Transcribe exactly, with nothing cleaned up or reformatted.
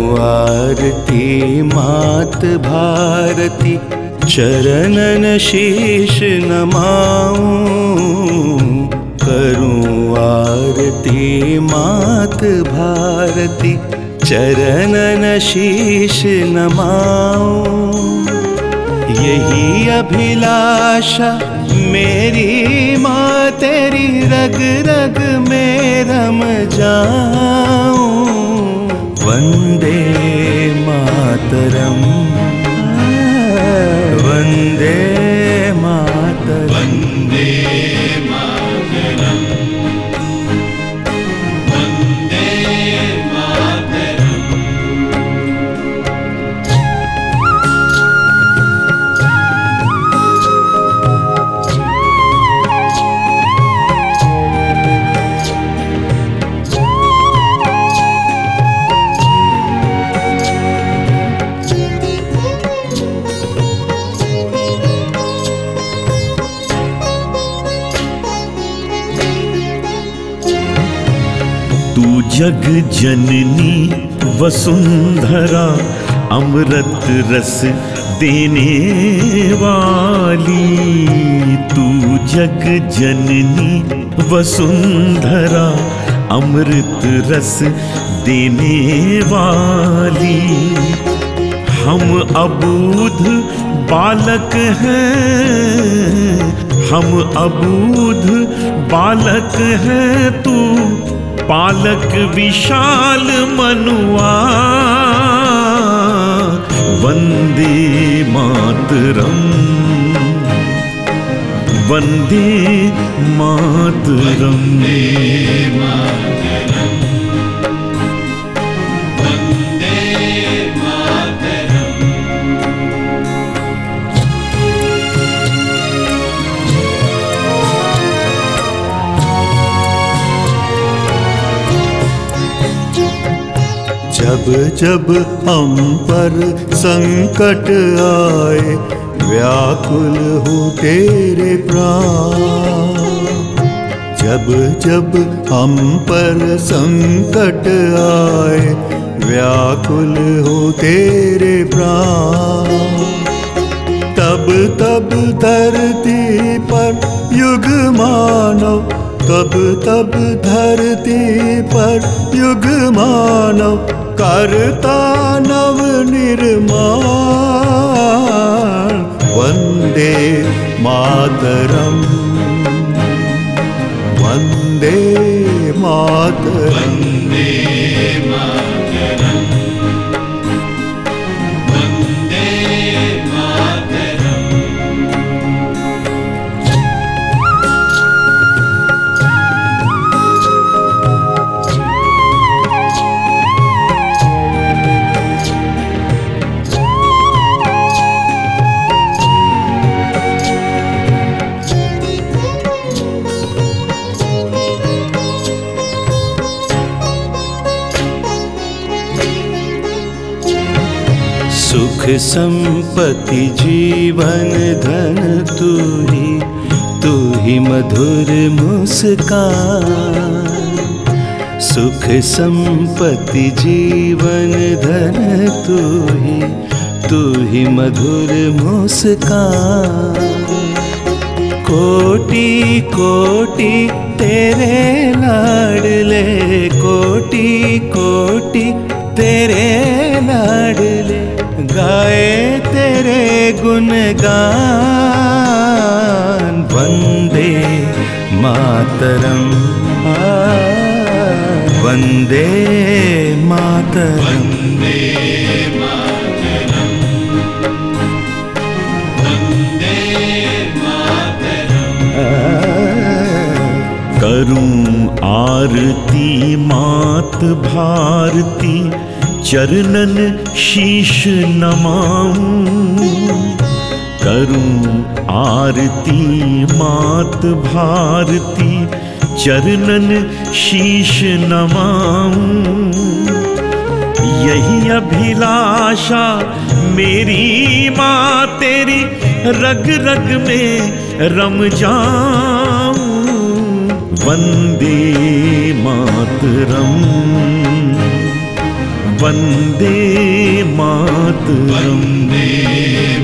आरती मात भारती, चरणन शीश नमाऊं। करूं आरती मात भारती, चरणन शीश नमाऊं। यही अभिलाषा मेरी माँ तेरी, रग रग में रम जाऊं। वंदे मातरम, वंदे मातरम, वंदे मातरम, वंदे मातरम। तू जग जननी वसुंधरा, अमृत रस देने वाली। तू जग जननी वसुंधरा, अमृत रस देने वाली। हम अबूध बालक हैं, हम अबूध बालक हैं, तू पालक विशाल मनुआ। वंदे मातरम, वंदे मातरम, वंदे मातरम। जब जब हम पर संकट आए, व्याकुल हो तेरे प्राण। जब जब हम पर संकट आए, व्याकुल हो तेरे प्राण। तब तब धरती पर युग मानव, तब तब धरती पर युग मानव, करता नव निर्माण। वंदे मातरम, वंदे मातरम, वंदे मातरम, वंदे मातरम। सुख संपत्ति जीवन धन तू ही, तू ही मधुर मुस्कान। सुख संपत्ति जीवन धन तू ही, तू ही मधुर मुस्कान। कोटि कोटि तेरे लाडले, कोटि कोटि तेरे लाडले, गाए तेरे गुणगान। वंदे मातरम, वंदे मातरम, वंदे मातरम, वंदे मातरम। करूं आरती मात भारती, चरणन शीश नमाऊं। करूं आरती मात भारती, चरणन शीश नमाऊं। यही अभिलाषा मेरी माँ तेरी, रग रग में रम जाऊं। वंदे मातरम, वंदे मातरम। वन्दे